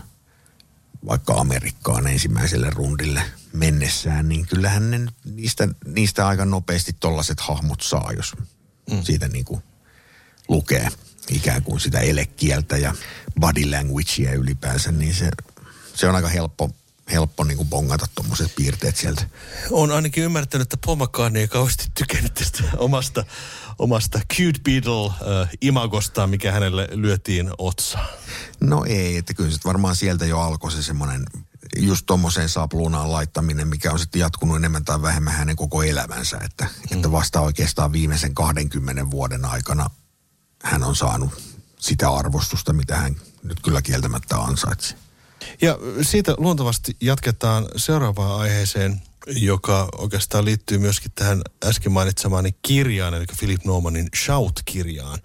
vaikka Amerikkaan ensimmäiselle rundille mennessään, niin kyllähän ne niistä, niistä aika nopeasti tollaiset hahmot saa, jos mm. siitä niin kuin lukee ikään kuin sitä elekieltä ja body languagea ylipäänsä, niin se, se on aika helppo, helppo niin kuin bongata tommoset piirteet sieltä. Olen ainakin ymmärtänyt, että Paul McCartney ei kauheasti tykännyt tästä omasta, omasta cute Beatle-imagostaan, mikä hänelle lyötiin otsaan. No ei, että kyllä se varmaan sieltä jo alkoi se semmoinen just tommoseen sapluunaan laittaminen, mikä on sitten jatkunut enemmän tai vähemmän hänen koko elämänsä, että, mm. että vasta oikeastaan viimeisen kahdenkymmenen vuoden aikana hän on saanut sitä arvostusta, mitä hän nyt kyllä kieltämättä ansaitsi. Ja siitä luontevasti jatketaan seuraavaan aiheeseen, joka oikeastaan liittyy myöskin tähän äsken mainitsemaani kirjaan, eli Philip Normanin Shout-kirjaan.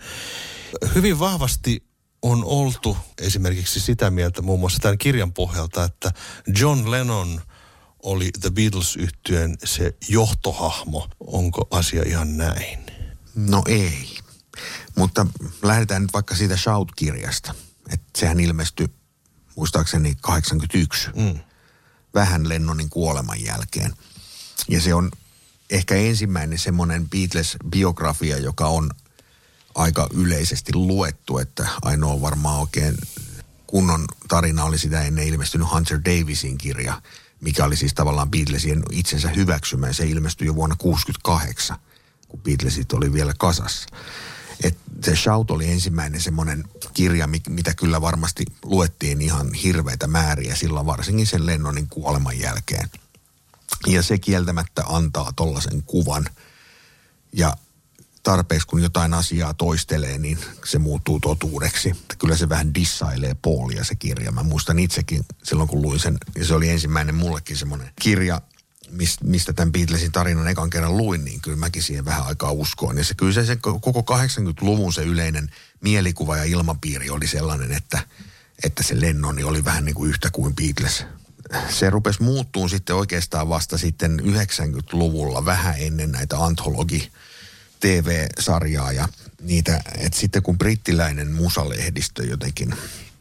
Hyvin vahvasti on oltu esimerkiksi sitä mieltä muun muassa tämän kirjan pohjalta, että John Lennon oli The Beatles-yhtyeen se johtohahmo. Onko asia ihan näin? No ei, mutta lähdetään nyt vaikka siitä Shout-kirjasta. Että sehän ilmestyi muistaakseni kahdeksankymmentäyksi, mm. vähän Lennonin kuoleman jälkeen. Ja se on ehkä ensimmäinen semmoinen Beatles-biografia, joka on aika yleisesti luettu, että ainoa varmaan oikein kunnon tarina oli sitä ennen ilmestynyt Hunter Davisin kirja, mikä oli siis tavallaan Beatlesien itsensä hyväksymä. Se ilmestyi jo vuonna tuhatyhdeksänsataakuusikymmentäkahdeksan, kun Beatlesit oli vielä kasassa. Et se Shout oli ensimmäinen semmoinen kirja, mitä kyllä varmasti luettiin ihan hirveitä määriä silloin, varsinkin sen Lennonin kuoleman jälkeen. Ja se kieltämättä antaa tollaisen kuvan. Ja tarpeeksi, kun jotain asiaa toistelee, niin se muuttuu totuudeksi. Kyllä se vähän dissailee Paulia se kirja. Mä muistan itsekin silloin, kun luin sen, ja se oli ensimmäinen mullekin semmoinen kirja, mistä tämän Beatlesin tarinan ekan kerran luin, niin kyllä mäkin siihen vähän aikaa uskoin. Ja se kyllä se, se koko kahdeksankymmentäluvun se yleinen mielikuva ja ilmapiiri oli sellainen, että, että se Lennoni oli vähän niin kuin yhtä kuin Beatles. Se rupesi muuttumaan sitten oikeastaan vasta sitten yhdeksänkymmentäluvulla vähän ennen näitä antologi- T V-sarjaa ja niitä, että sitten kun brittiläinen musalehdistö jotenkin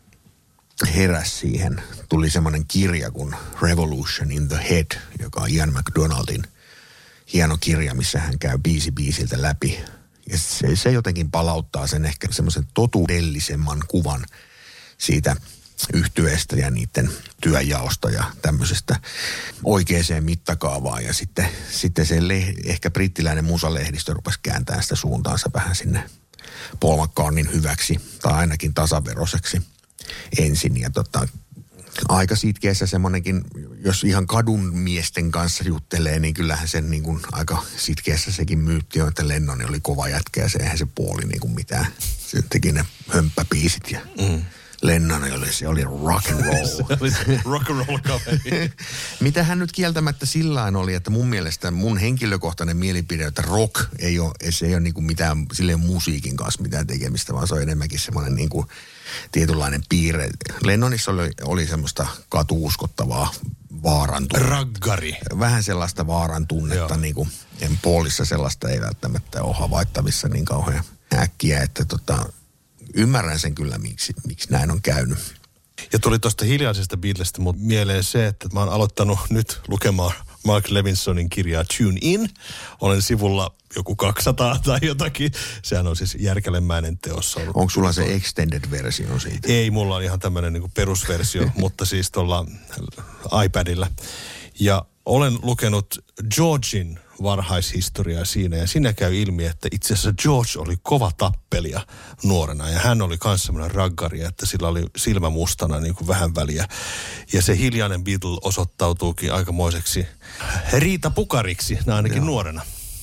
heräsi siihen, tuli semmoinen kirja kuin Revolution in the Head, joka on Ian McDonaldin hieno kirja, missä hän käy biisi biisiltä läpi. Ja se, se jotenkin palauttaa sen ehkä semmoisen totuudellisemman kuvan siitä yhtyeestä ja niiden työjaosta ja tämmöisestä oikeaan mittakaavaan. Ja sitten, sitten se leh, ehkä brittiläinen musalehdistö rupesi kääntämään sitä suuntaansa vähän sinne Paul McCartneyn hyväksi tai ainakin tasaveroseksi ensin. Ja tota, aika sitkeässä semmoinenkin, jos ihan kadun miesten kanssa juttelee, niin kyllähän sen niin kuin aika sitkeässä sekin myytti on, että Lennon oli kova jätkä ja se eihän se puoli niin kuin mitään. Se teki ne hömppäpiisit ja mm. Lennon oli, se oli rock and roll. Se oli rock and roll kaveri. Mitä hän nyt kieltämättä sillain oli, että mun mielestä mun henkilökohtainen mielipide, että rock ei ole, se ei ole niin kuin mitään silleen musiikin kanssa mitään tekemistä, vaan se on enemmänkin semmoinen niin kuin tietynlainen piirre. Lennonissa oli, oli semmoista katuuskottavaa vaarantunnetta. Raggari. Vähän sellaista vaarantunnetta, niin kuin Paulissa sellaista ei välttämättä ole havaittavissa niin kauhean äkkiä, että tota, ymmärrän sen kyllä, miksi, miksi näin on käynyt. Ja tuli tuosta hiljaisesta Beatlesista mut mieleen se, että mä oon aloittanut nyt lukemaan Mark Levinsonin kirjaa Tune In. Olen sivulla joku kaksisataa tai jotakin. Sehän on siis järkälemäinen teos. Onko sulla se extended-versio siitä? Ei, mulla on ihan tämmöinen niin kuin perusversio, mutta siis tuolla iPadilla. Ja olen lukenut Georgin varhaishistoriaa siinä, ja siinä käy ilmi, että itse asiassa George oli kova tappelija nuorena, ja hän oli myös semmoinen raggari, että sillä oli silmä mustana niin kuin vähän väliä. Ja se hiljainen Beatle osoittautuukin aikamoiseksi riitapukariksi, ainakin Joo. nuorena.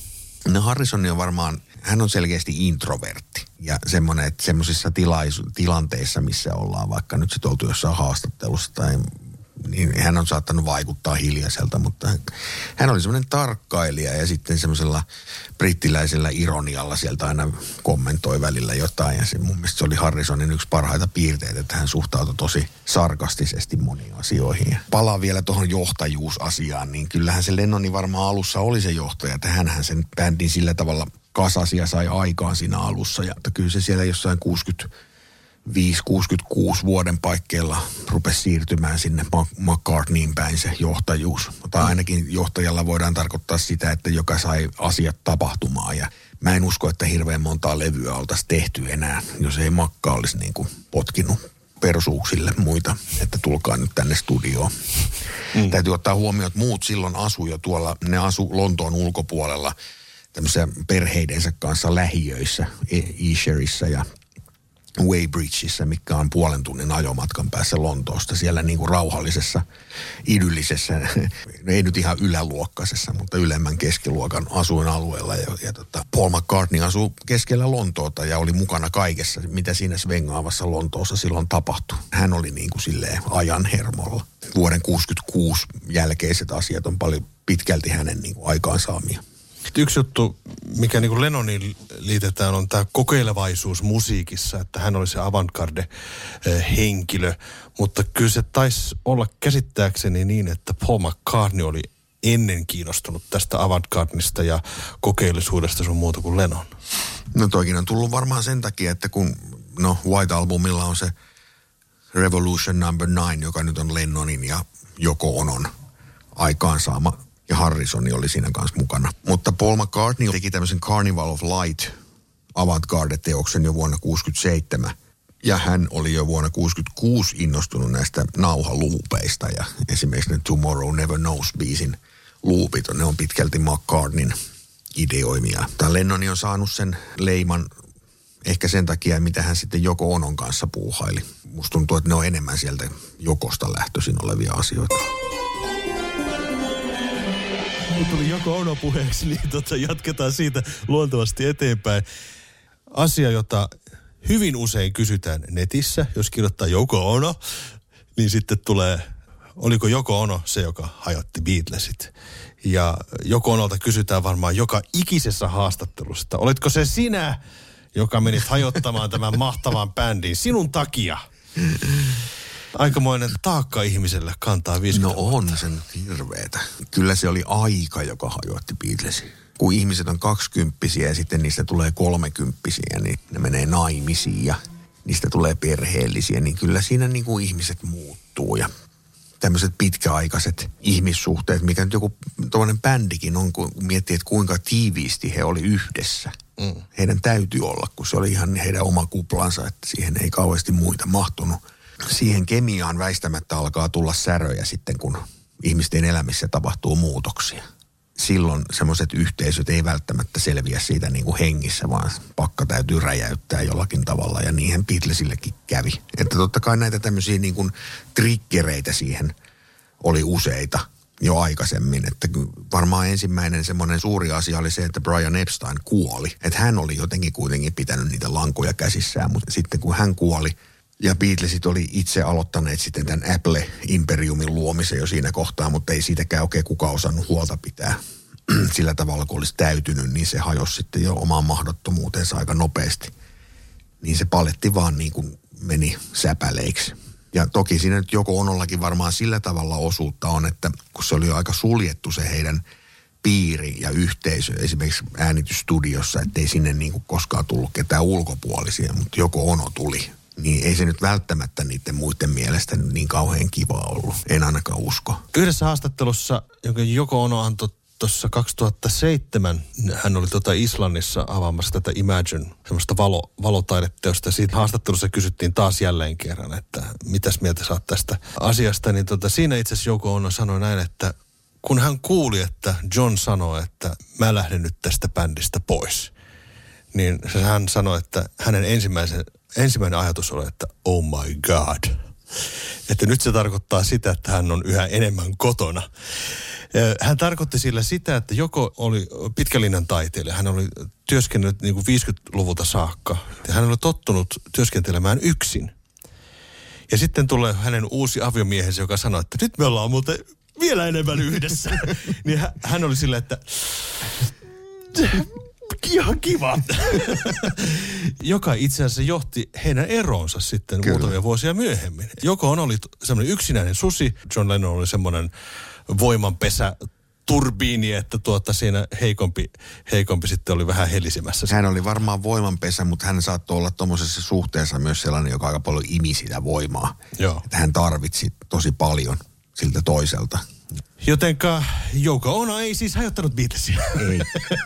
No Harrison on varmaan, hän on selkeästi introvertti, ja semmoinen, että semmoisissa tilaisu- tilanteissa, missä ollaan vaikka nyt sit oltu jossain haastattelussa tai niin hän on saattanut vaikuttaa hiljaiselta, mutta hän oli semmoinen tarkkailija ja sitten semmoisella brittiläisellä ironialla sieltä aina kommentoi välillä jotain. Ja se, mun mielestä se oli Harrisonin yksi parhaita piirteitä, että hän suhtautui tosi sarkastisesti moniin asioihin. Ja palaan vielä tuohon johtajuusasiaan, niin kyllähän se Lennoni varmaan alussa oli se johtaja, että hänhän sen bändin sillä tavalla kasasi ja sai aikaan siinä alussa. Ja että kyllä se siellä jossain kuusikymmentäviisi kuusikymmentäkuusi vuoden paikkeilla rupesi siirtymään sinne McCartneyin päin se johtajuus. Mutta ainakin johtajalla voidaan tarkoittaa sitä, että joka sai asiat tapahtumaan. Ja mä en usko, että hirveän montaa levyä oltaisiin tehty enää, jos ei Makka olisi niin kuin potkinut persuuksille muita, että tulkaa nyt tänne studioon. Mm. Täytyy ottaa huomioon, että muut silloin asu jo tuolla, ne asu Lontoon ulkopuolella tämmöisiä perheidensä kanssa lähiöissä, Esherissa ja Weybridgeissa, mikä on puolen tunnin ajomatkan päässä Lontoosta. Siellä niin kuin rauhallisessa, idyllisessä, ei nyt ihan yläluokkaisessa, mutta ylemmän keskiluokan asuinalueella. Ja, ja tota, Paul McCartney asui keskellä Lontoota ja oli mukana kaikessa, mitä siinä svengaavassa Lontoossa silloin tapahtui. Hän oli niin kuin silleen ajan hermolla. Vuoden kuusikymmentäkuusi jälkeiset asiat on paljon pitkälti hänen niin kuin aikaansaamia. Yksi juttu, mikä niin kuin Lennoniin liitetään, on tämä kokeilevaisuus musiikissa, että hän oli se avantgarde-henkilö, mutta kyllä se taisi olla käsittääkseni niin, että Paul McCartney oli ennen kiinnostunut tästä avantgardista ja kokeellisuudesta sun muuta kuin Lennon. No toikin on tullut varmaan sen takia, että kun no White Albumilla on se Revolution number nine, joka nyt on Lennonin ja Yoko Onon aikaansaama. Ja Harrison oli siinä kanssa mukana. Mutta Paul McCartney teki tämmöisen Carnival of Light avantgarde-teoksen jo vuonna kuusikymmentäseitsemän. Ja hän oli jo vuonna kuusikymmentäkuusi innostunut näistä nauhaluupeista. Ja esimerkiksi ne Tomorrow Never Knows-biisin luupit, ne on pitkälti McCartneyn ideoimia. Tämä Lennoni on saanut sen leiman ehkä sen takia, mitä hän sitten Yoko Onon kanssa puuhaili. Musta tuntuu, että ne on enemmän sieltä Jokosta lähtöisin olevia asioita. Nyt tuli Yoko Ono puheeksi, niin tota, jatketaan siitä luontevasti eteenpäin. Asia, jota hyvin usein kysytään netissä, jos kirjoittaa Yoko Ono, niin sitten tulee, oliko Yoko Ono se, joka hajotti Beatlesit? Ja Yoko Onolta kysytään varmaan joka ikisessä haastattelusta, oletko se sinä, joka menit hajottamaan tämän mahtavan bändin sinun takia? Aikamoinen taakka ihmiselle kantaa viisikymmentä No on se nyt hirveetä. Kyllä se oli aika, joka hajoitti Beatlesin. Kun ihmiset on kaksikymppisiä ja sitten niistä tulee kolmekymppisiä, niin ne menee naimisiin ja niistä tulee perheellisiä, niin kyllä siinä niin kuin ihmiset muuttuu. Ja tämmöiset pitkäaikaiset ihmissuhteet, mikä nyt joku tuollainen bändikin on, kun miettii, että kuinka tiiviisti he oli yhdessä. Mm. Heidän täytyy olla, kun se oli ihan heidän oma kuplansa, että siihen ei kauheasti muita mahtunut. Siihen kemiaan väistämättä alkaa tulla säröjä sitten, kun ihmisten elämissä tapahtuu muutoksia. Silloin semmoiset yhteisöt ei välttämättä selviä siitä niin kuin hengissä, vaan pakka täytyy räjäyttää jollakin tavalla, ja niihin Beatlesillekin kävi. Että totta kai näitä tämmöisiä niin kuin triggereitä siihen oli useita jo aikaisemmin. Että varmaan ensimmäinen semmoinen suuri asia oli se, että Brian Epstein kuoli. Että hän oli jotenkin kuitenkin pitänyt niitä lankoja käsissään, mutta sitten kun hän kuoli, ja Beatlesit oli itse aloittaneet sitten tämän Apple-imperiumin luomisen jo siinä kohtaa, mutta ei siitäkään oikein kukaan osannut huolta pitää sillä tavalla, kun olisi täytynyt, niin se hajosi sitten jo omaan mahdottomuuteensa aika nopeasti. Niin se paletti vaan niin kuin meni säpäleiksi. Ja toki siinä nyt Yoko Onollakin varmaan sillä tavalla osuutta on, että kun se oli jo aika suljettu se heidän piiri ja yhteisö, esimerkiksi äänitysstudiossa, ettei sinne niin kuin koskaan tullut ketään ulkopuolisia, mutta Yoko Ono tuli. niin ei se nyt välttämättä niiden muiden mielestä niin kauhean kiva ollut. En ainakaan usko. Yhdessä haastattelussa, jonka Yoko Ono antoi tuossa kaksituhattaseitsemän, hän oli tuota Islannissa avaamassa tätä Imagine, semmoista valo, valotaideteosta. Siitä haastattelussa kysyttiin taas jälleen kerran, että mitäs mieltä sä oot tästä asiasta. Niin tota, siinä itse asiassa Yoko Ono sanoi näin, että kun hän kuuli, että John sanoi, että mä lähden nyt tästä bändistä pois, niin hän sanoi, että hänen ensimmäisen, ensimmäinen ajatus oli, että oh my god. Että nyt se tarkoittaa sitä, että hän on yhä enemmän kotona. Hän tarkoitti sillä sitä, että Yoko oli pitkälinjan taiteilija. Hän oli työskennellyt niin kuin viisikymmentäluvulta saakka. Hän oli tottunut työskentelemään yksin. Ja sitten tulee hänen uusi aviomiehensä, joka sanoi, että nyt me ollaan muuten vielä enemmän yhdessä. Niin hän oli sillä, että ihan kiva. Joka itse asiassa johti heidän eroonsa sitten Kyllä. muutamia vuosia myöhemmin. Yoko Ono oli semmoinen yksinäinen susi. John Lennon oli semmoinen voimanpesä turbiini, että tuota siinä heikompi, heikompi sitten oli vähän helisemässä. Hän oli varmaan voimanpesä, mutta hän saattoi olla tuommoisessa suhteessa myös sellainen, joka aika paljon imi sitä voimaa. Joo. Että hän tarvitsi tosi paljon siltä toiselta. Jotenka Yoko Ono ei siis hajottanut Beatlesia. Ei.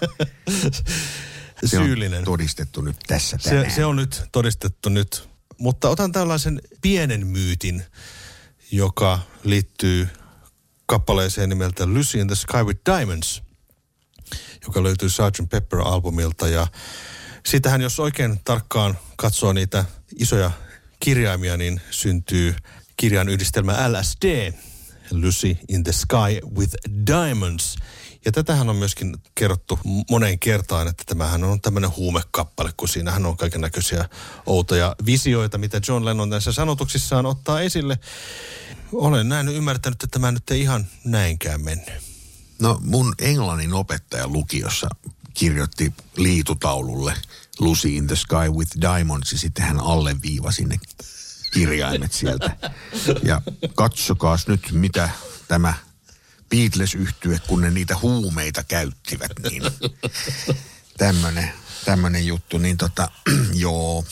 Se Syyllinen. on todistettu nyt tässä tänään. Se, se on nyt todistettu nyt. Mutta otan tällaisen pienen myytin, joka liittyy kappaleeseen nimeltä Lucy in the Sky with Diamonds, joka löytyy sergeant Pepper-albumilta. Ja siitähän, jos oikein tarkkaan katsoo niitä isoja kirjaimia, niin syntyy kirjan yhdistelmä L S D, Lucy in the Sky with Diamonds. Ja tätähän on myöskin kerrottu moneen kertaan, että tämähän on tämmöinen huumekappale, kun siinähän on kaiken näköisiä outoja visioita, mitä John Lennon näissä sanotuksissaan ottaa esille. Olen näin ymmärtänyt, että tämä nyt ei ihan näinkään mennyt. No mun englannin opettaja lukiossa kirjoitti liitutaululle Lucy in the Sky with Diamonds ja sitten hän alleviivasi ne kirjaimet sieltä. Ja katsokaas nyt, mitä tämä Beatles-yhtye, kun ne niitä huumeita käyttivät, niin tämmönen, tämmönen juttu, niin tota, joo.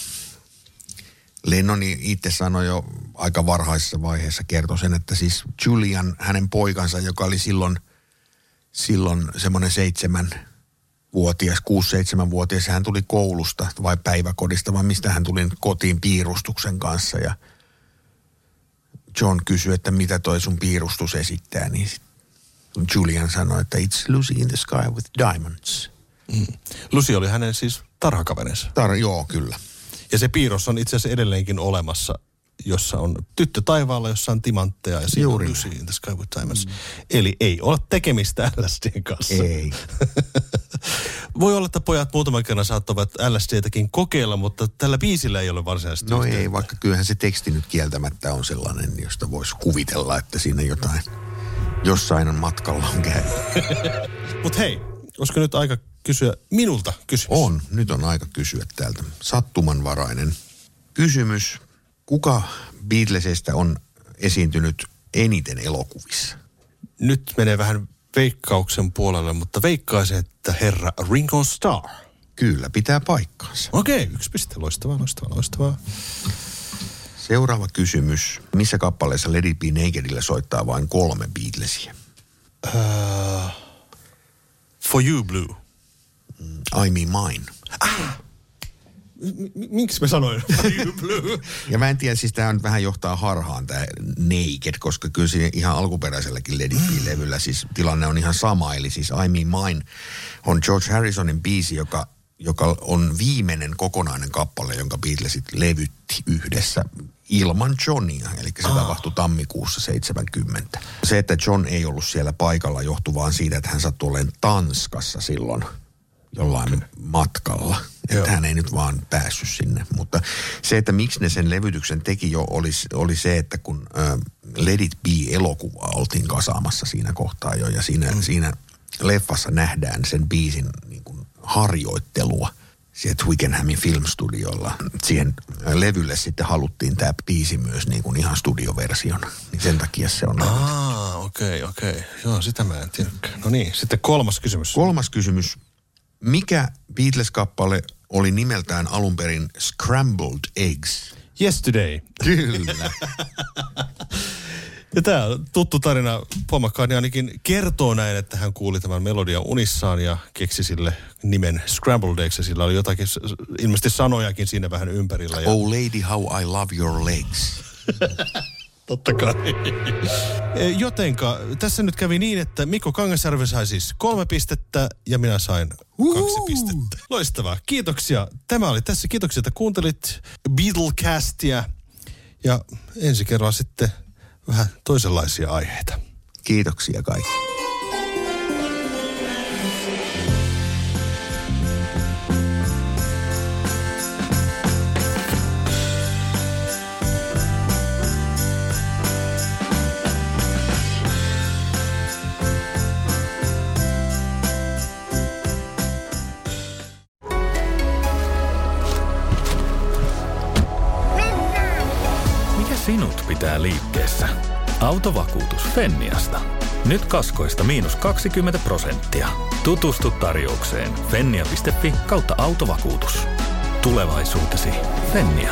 Lennon itse sanoi jo aika varhaisessa vaiheessa, kertoi sen, että siis Julian, hänen poikansa, joka oli silloin, silloin semmoinen seitsemänvuotias, kuusi-seitsemänvuotias, hän tuli koulusta vai päiväkodista, vai mistä hän tuli kotiin piirustuksen kanssa. Ja John kysyi, että mitä toi sun piirustus esittää, niin Julian sanoi, että it's Lucy in the Sky with Diamonds. Mm. Lucy oli hänen siis tarhakaverinsa. Tar- joo, kyllä. Ja se piirros on itse asiassa edelleenkin olemassa, jossa on tyttö taivaalla, jossa on timantteja ja siinä Juuri. on Lucy in the Sky with Diamonds. Mm. Eli ei ole tekemistä L S D:n kanssa. Ei. Voi olla, että pojat muutaman kerran saattavat L S D:täkin kokeilla, mutta tällä biisillä ei ole varsinaisesti No yhteyttä. Ei, vaikka kyllähän se teksti nyt kieltämättä on sellainen, josta voisi kuvitella, että siinä jotain jossain on matkalla on käynyt. Mut hei, olisiko nyt aika kysyä minulta kysymys? On, nyt on aika kysyä täältä. Sattumanvarainen kysymys. Kuka Beatlesista on esiintynyt eniten elokuvissa? Nyt menee vähän veikkauksen puolelle, mutta veikkaisin, että herra Ringo Starr. Kyllä, pitää paikkaansa. Okei, yksi piste. Loistavaa, loistavaa, loistavaa. Seuraava kysymys. Missä kappaleessa Let It Be Nakedillä soittaa vain kolme Beatlesia? Uh, for You Blue. I Me Mine. Ah! M- miksi mä sanoin For You Blue? Ja mä en tiedä, siis tää on vähän johtaa harhaan tää Naked, koska kyllä siinä ihan alkuperäiselläkin Let It Be-levyllä siis tilanne on ihan sama. Eli siis I Me Mine on George Harrisonin biisi, joka, joka on viimeinen kokonainen kappale, jonka Beatlesit levytti yhdessä ilman Johnia. Eli se ah. tapahtui tammikuussa seitsemänkymmentä. Se, että John ei ollut siellä paikalla, johtuu vaan siitä, että hän sattui olemaan Tanskassa silloin jollain okay. matkalla. Että hän ei nyt vaan päässyt sinne. Mutta se, että miksi ne sen levytyksen teki jo, oli, oli se, että kun äh, Let It Be-elokuvaa oltiin kasaamassa siinä kohtaa jo. Ja siinä, mm. siinä leffassa nähdään sen biisin niin kuin harjoittelua siellä Twickenhamin filmstudiolla. Siihen levylle sitten haluttiin tämä biisi myös niin kuin ihan studioversiona. Niin sen takia se on levytetty. Ah, okei, okay, okei. Okay. Joo, sitä mä en tiedäkään. No niin, sitten kolmas kysymys. Kolmas kysymys. Mikä Beatles-kappale oli nimeltään alun perin Scrambled Eggs? Yesterday. Kyllä. Ja tämä tuttu tarina, Paul McCartney ainakin kertoo näin, että hän kuuli tämän melodian unissaan ja keksi sille nimen Scrambled Eggs. Ja sillä oli jotakin, ilmeisesti sanojakin siinä vähän ympärillä. Ja... Oh lady, how I love your legs. Totta kai. Jotenka tässä nyt kävi niin, että Mikko Kangasjärvi sai siis kolme pistettä ja minä sain kaksi pistettä. Loistavaa. Kiitoksia. Tämä oli tässä. Kiitoksia, että kuuntelit Beatlecastia. Ja ensi kerralla sitten vähän toisenlaisia aiheita. Kiitoksia kaikki. Sinut pitää liikkeessä. Autovakuutus Fenniasta. Nyt kaskoista miinus kaksikymmentä prosenttia. Tutustu tarjoukseen fennia piste fi kautta autovakuutus. Tulevaisuutesi Fennia.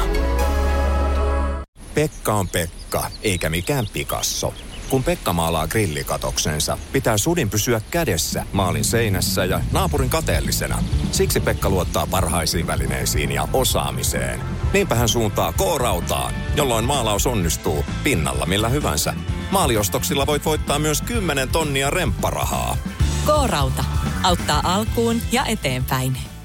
Pekka on Pekka, eikä mikään Picasso. Kun Pekka maalaa grillikatoksensa, pitää sudin pysyä kädessä maalin seinässä ja naapurin kateellisena. Siksi Pekka luottaa parhaisiin välineisiin ja osaamiseen. Niinpä hän suuntaa K-rautaan, jolloin maalaus onnistuu pinnalla millä hyvänsä. Maaliostoksilla voit voittaa myös kymmenen tonnia rempparahaa. K-rauta auttaa alkuun ja eteenpäin.